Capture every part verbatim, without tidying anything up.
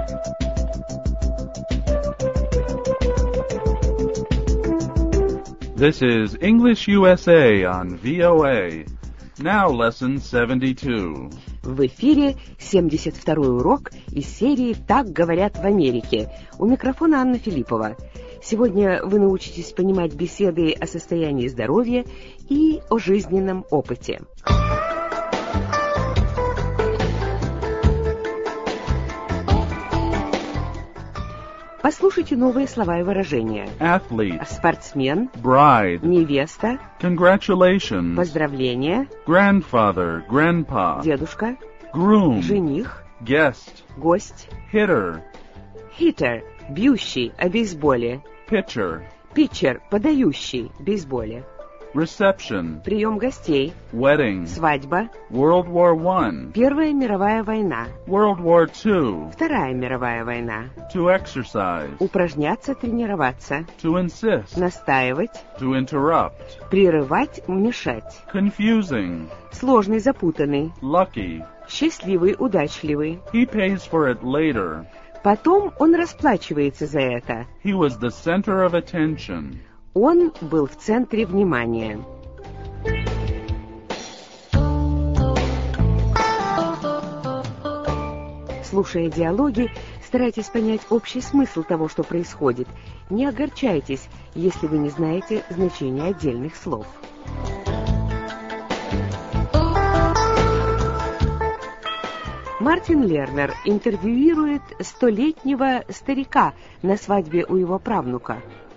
This is English U S A on V O A. Now lesson seventy-two. В эфире семьдесят второй урок из серии «Так говорят в Америке». У микрофона Анна Филиппова. Сегодня вы научитесь понимать беседы о состоянии здоровья и о жизненном опыте. Послушайте новые слова и выражения. Athlete. Спортсмен. Bride. Невеста. Congratulations. Поздравления. Grandfather. Grandpa. Дедушка. Groom. Жених. Guest. Гость. Hitter. Hitter. Бьющий о бейсболе. Pitcher. Питчер. Подающий в бейсболе. Reception. Прием гостей. Wedding. Свадьба. World War One. Первая мировая война. World War Two. Вторая мировая война. To exercise. Упражняться, тренироваться. To insist. Настаивать. To interrupt. Прерывать, мешать. Confusing. Сложный, запутанный. Lucky. Счастливый, удачливый. He pays for it later. Потом он расплачивается за это. He was the center of attention. Он был в центре внимания. Слушая диалоги, старайтесь понять общий смысл того, что происходит. Не огорчайтесь, если вы не знаете значения отдельных слов. Мартин Лернер интервьюирует столетнего старика на свадьбе у его правнука.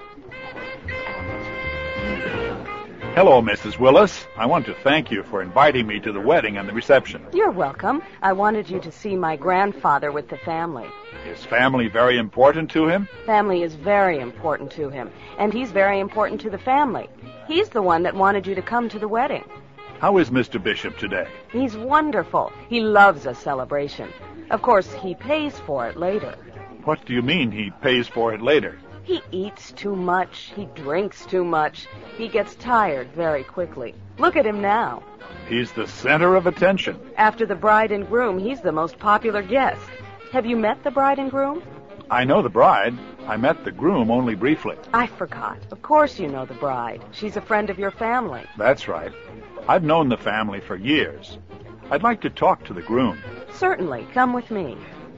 Hello, Missus Willis. I want to thank you for inviting me to the wedding and the reception. You're welcome. I wanted you to see my grandfather with the family. Is family very important to him? Family is very important to him, and he's very important to the family. He's the one that wanted you to come to the wedding. How is Mister Bishop today? He's wonderful. He loves a celebration. Of course, he pays for it later. What do you mean he pays for it later? He eats too much. He drinks too much. He gets tired very quickly. Look at him now. He's the center of attention. After the bride and groom, he's the most popular guest. Have you met the bride and groom? I know the bride. I met the groom only briefly. I forgot. Of course you know the bride. She's a friend of your family. That's right. I've known the family for years. I'd like to talk to the groom. Certainly. Come with me.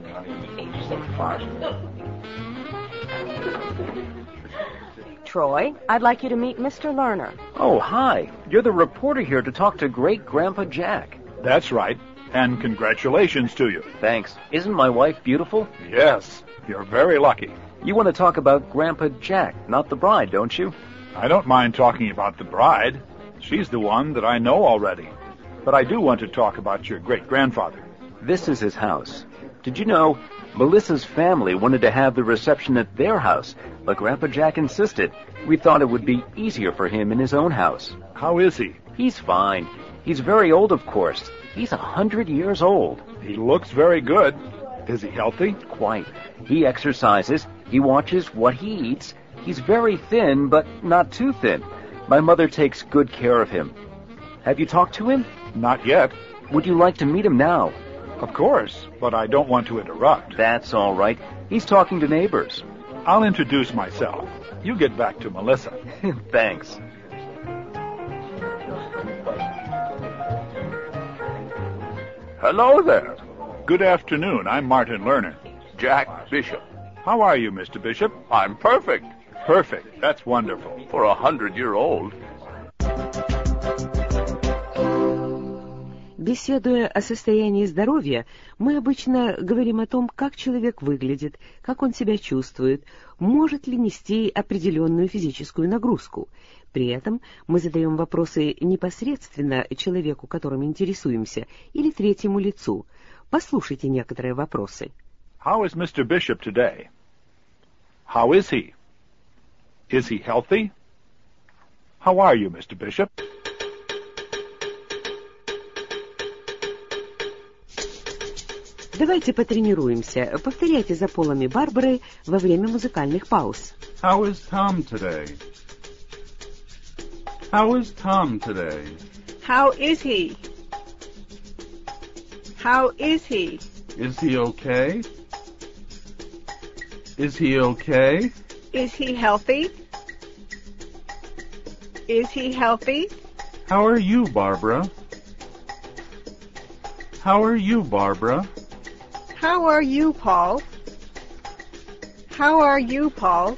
Troy, I'd like you to meet Mister Lerner. Oh, hi. You're the reporter here to talk to Great-Grandpa Jack. That's right. And congratulations to you. Thanks. Isn't my wife beautiful? Yes. You're very lucky. You want to talk about Grandpa Jack, not the bride, don't you? I don't mind talking about the bride. She's the one that I know already. But I do want to talk about your great-grandfather. This is his house. Did you know Melissa's family wanted to have the reception at their house, but Grandpa Jack insisted. We thought it would be easier for him in his own house. How is he? He's fine. He's very old, of course. He's a hundred years old. He looks very good. Is he healthy? Quite. He exercises. He watches what he eats. He's very thin, but not too thin. My mother takes good care of him. Have you talked to him? Not yet. Would you like to meet him now? Of course, but I don't want to interrupt. That's all right. He's talking to neighbors. I'll introduce myself. You get back to Melissa. Thanks. Hello there. Good afternoon. I'm Martin Lerner. Jack Bishop. How are you, Mister Bishop? I'm perfect. Perfect. That's wonderful. For a hundred-year-old. Беседуя о состоянии здоровья, мы обычно говорим о том, как человек выглядит, как он себя чувствует, может ли нести определенную физическую нагрузку. При этом мы задаем вопросы непосредственно человеку, которым интересуемся, или третьему лицу. Послушайте некоторые вопросы. How is Mister Bishop today? How is he? Is he healthy? How are you, Mister Bishop? Давайте потренируемся. Повторяйте за Полом и Барбарой во время музыкальных пауз. How is Tom today? How is Tom today? How is he? How is he? Is he okay? Is he okay? Is he healthy? Is he healthy? How are you, Barbara? How are you, Barbara? How are you, Paul? How are you, Paul?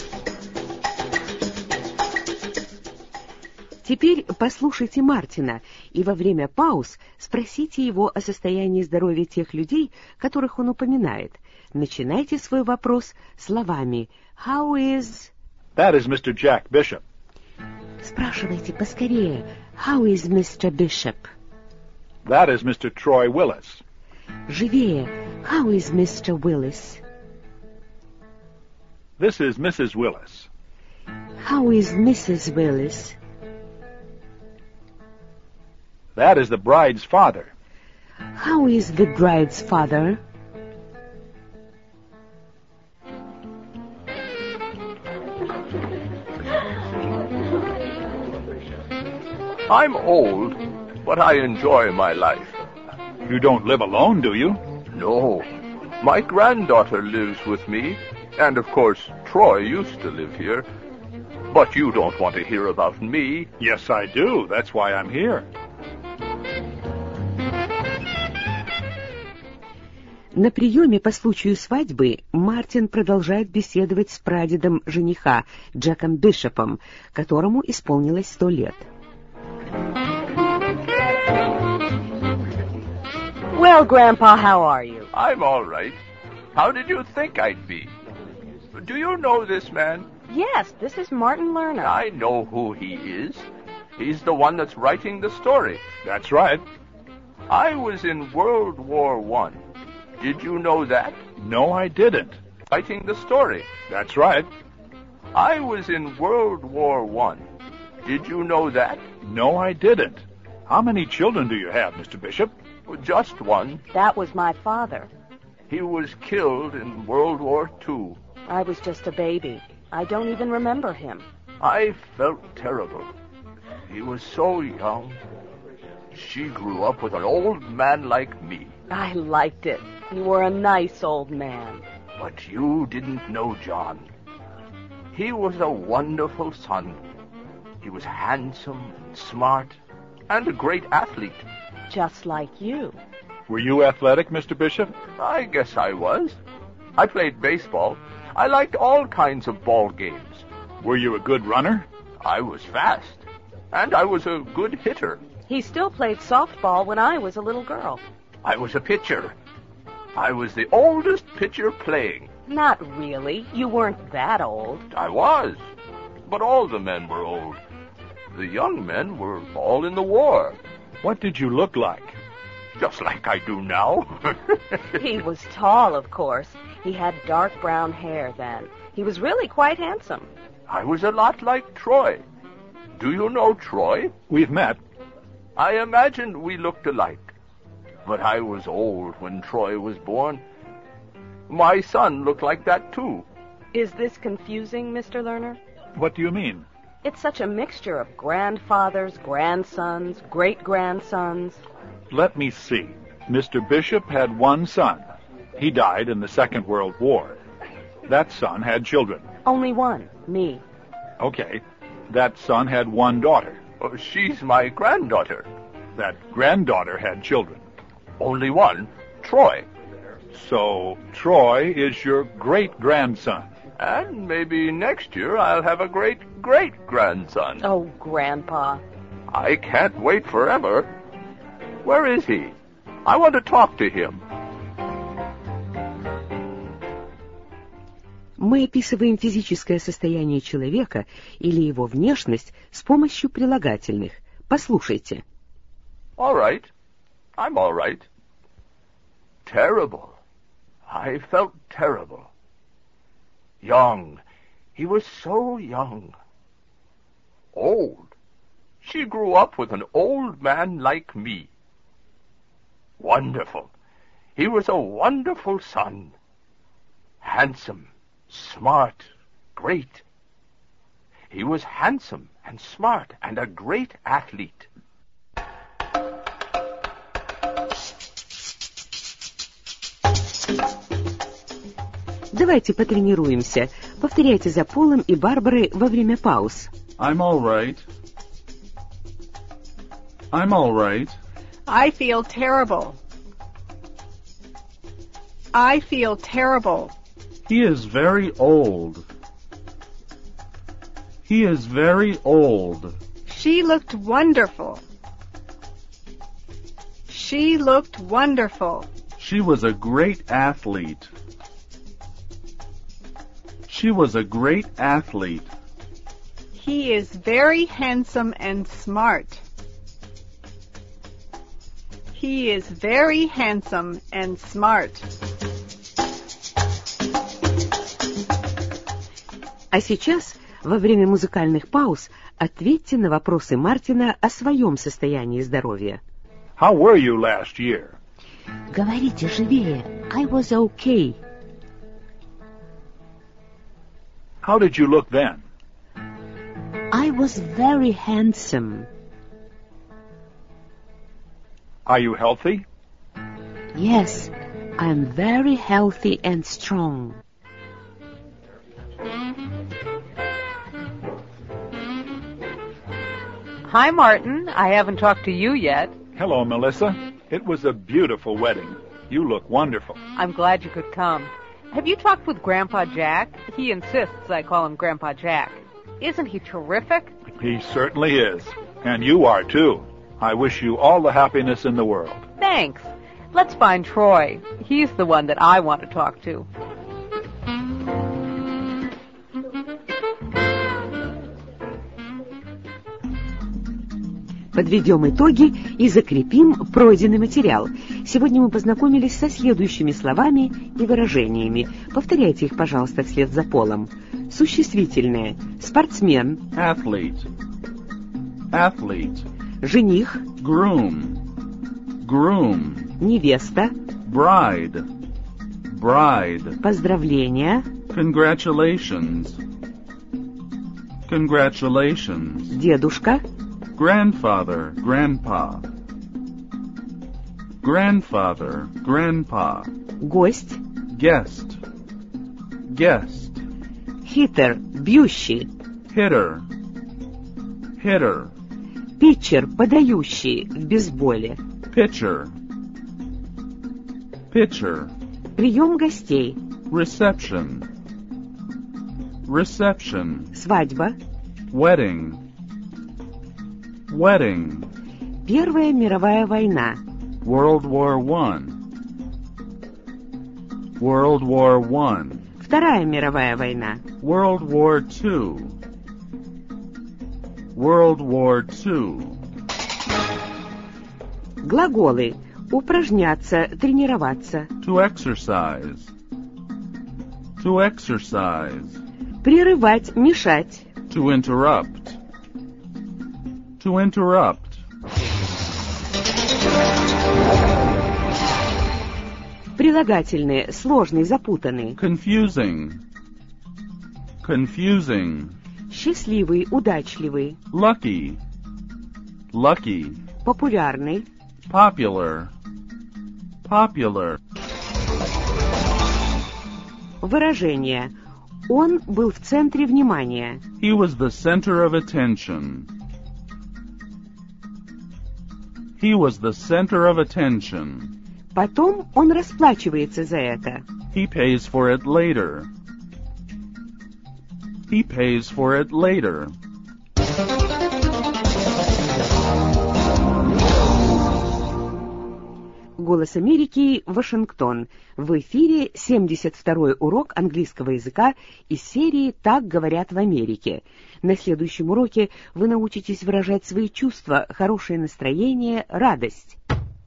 Теперь послушайте Мартина и во время пауз спросите его о состоянии здоровья тех людей, которых он упоминает. Начинайте свой вопрос словами «How is...» That is Mister Jack Bishop. Спрашивайте поскорее «How is мистер Bishop?» That is Mister Troy Willis. Живее «How is мистер Willis?» This is Missus Willis. «How is миссис Willis?» That is the bride's father. «How is the bride's father?» I'm old, but I enjoy my life. You don't live alone, do you? No. My granddaughter lives with me, and of course, Troy used to live here. But you don't want to hear about me. Yes, I do. That's why I'm here. На приеме по случаю свадьбы Мартин продолжает беседовать с прадедом жениха Джеком Бишопом, которому исполнилось сто лет. Well, Grandpa, how are you? I'm all right. How did you think I'd be? Do you know this man? Yes, this is Martin Lerner. I know who he is. He's the one that's writing the story. That's right. I was in World War One. Did you know that? No, I didn't. Writing the story. That's right. I was in World War One. Did you know that? No, I didn't. How many children do you have, Mister Bishop? Just one. That was my father. He was killed in World War Two. I was just a baby. I don't even remember him. I felt terrible. He was so young. She grew up with an old man like me. I liked it. You were a nice old man. But you didn't know John. He was a wonderful son. He was handsome and smart and a great athlete. Just like you. Were you athletic, Mister Bishop? I guess I was. I played baseball. I liked all kinds of ball games. Were you a good runner? I was fast. And I was a good hitter. He still played softball when I was a little girl. I was a pitcher. I was the oldest pitcher playing. Not really. You weren't that old. I was. But all the men were old. The young men were all in the war. What did you look like? Just like I do now. He was tall, of course. He had dark brown hair then. He was really quite handsome. I was a lot like Troy. Do you know Troy? We've met. I imagined we looked alike. But I was old when Troy was born. My son looked like that, too. Is this confusing, Mister Lerner? What do you mean? It's such a mixture of grandfathers, grandsons, great-grandsons. Let me see. Mister Bishop had one son. He died in the Second World War. That son had children. Only one, me. Okay. That son had one daughter. Oh, she's my granddaughter. That granddaughter had children. Only one, Troy. So, Troy is your great-grandson. And maybe next year I'll have a great-great-grandson. Oh, Grandpa. I can't wait forever. Where is he? I want to talk to him. Мы описываем физическое состояние человека или его внешность с помощью прилагательных. Послушайте. All right. I'm all right. Terrible. I felt terrible. Young. He was so young. Old. She grew up with an old man like me. Wonderful. He was a wonderful son. Handsome, smart, great. He was handsome and smart and a great athlete. Давайте потренируемся. Повторяйте за Полом и Барбарой во время пауз. I'm all right. I'm all right. I feel terrible. I feel terrible. He is very old. He is very old. She looked wonderful. She looked wonderful. She was a great athlete. She was a great athlete. He is very handsome and smart. He is very handsome and smart. А сейчас, во время музыкальных пауз, ответьте на вопросы Мартина о своем состоянии здоровья. How were you last year? Говорите живее. I was okay. How did you look then? I was very handsome. Are you healthy? Yes, I'm very healthy and strong. Hi, Martin. I haven't talked to you yet. Hello, Melissa. It was a beautiful wedding. You look wonderful. I'm glad you could come. Have you talked with Grandpa Jack? He insists I call him Grandpa Jack. Isn't he terrific? He certainly is. And you are, too. I wish you all the happiness in the world. Thanks. Let's find Troy. He's the one that I want to talk to. Подведем итоги и закрепим пройденный материал. Сегодня мы познакомились со следующими словами и выражениями. Повторяйте их, пожалуйста, вслед за Полом. Существительное. Спортсмен. Athlete. Athlete. Жених. Groom. Groom. Невеста. Bride. Bride. Поздравления. Congratulations. Congratulations. Дедушка. Grandfather, grandpa. Grandfather, grandpa. Гость. Guest. Guest. Хитер. Бьющий. Hitter. Hitter. Питчер. Подающий в бейсболе. Pitcher. Pitcher. Прием гостей. Reception. Reception. Свадьба. Wedding. Wedding. Первая мировая война. World War One. World War One. Вторая мировая война. World War Two. World War Two. Глаголы. Упражняться, тренироваться. To exercise. To exercise. Прерывать, мешать. To interrupt. To interrupt. Прилагательные. Сложный, запутанный. Confusing. Confusing. Счастливый, удачливый. Lucky. Lucky. Популярный. Popular. Popular. Выражение. Он был в центре внимания. He was the center of attention. He was the center of attention. Потом он расплачивается за это. He pays for it later. He pays for it later. Голос Америки, Вашингтон. В эфире семьдесят второй урок английского языка из серии «Так говорят в Америке». На следующем уроке вы научитесь выражать свои чувства, хорошее настроение, радость.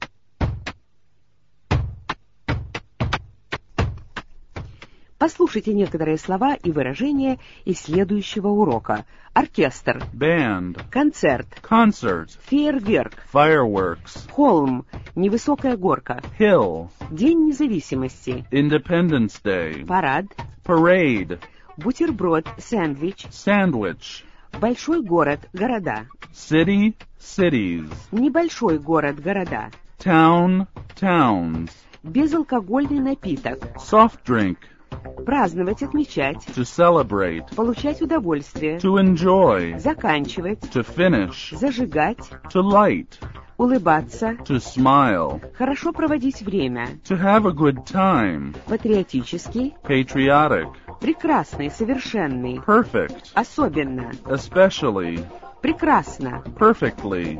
Послушайте некоторые слова и выражения из следующего урока. Оркестр. Band. Концерт. Concert. Фейерверк. Fireworks. Холм. Невысокая горка. Hill. День независимости. Independence Day. Парад. Parade. Бутерброд. Сэндвич. Sandwich. Большой город. Города. City. Cities. Небольшой город. Города. Town. Towns. Безалкогольный напиток. Soft drink. праздновать, отмечать, to celebrate, получать удовольствие, to enjoy, заканчивать, to finish, зажигать, to light, улыбаться, to smile, хорошо проводить время, to have a good time, патриотический, patriotic, прекрасный, совершенный, perfect, особенно, especially, прекрасно. perfectly.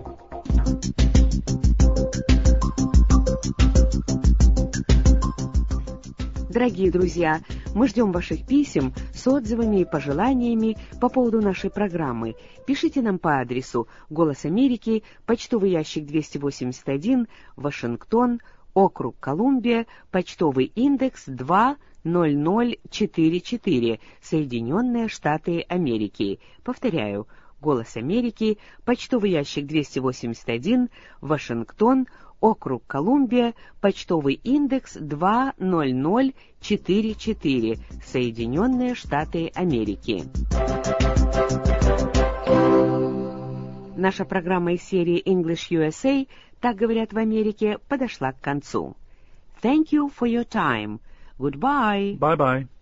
Дорогие друзья, мы ждем ваших писем с отзывами и пожеланиями по поводу нашей программы. Пишите нам по адресу «Голос Америки», почтовый ящик двести восемьдесят один, Вашингтон, округ Колумбия, почтовый индекс два ноль ноль четыре четыре, Соединенные Штаты Америки. Повторяю, «Голос Америки», почтовый ящик двести восемьдесят один, Вашингтон, округ Колумбия, почтовый индекс два ноль ноль четыре четыре, Соединенные Штаты Америки. Наша программа из серии English ю эс эй, так говорят в Америке, подошла к концу. Thank you for your time. Goodbye. Bye-bye.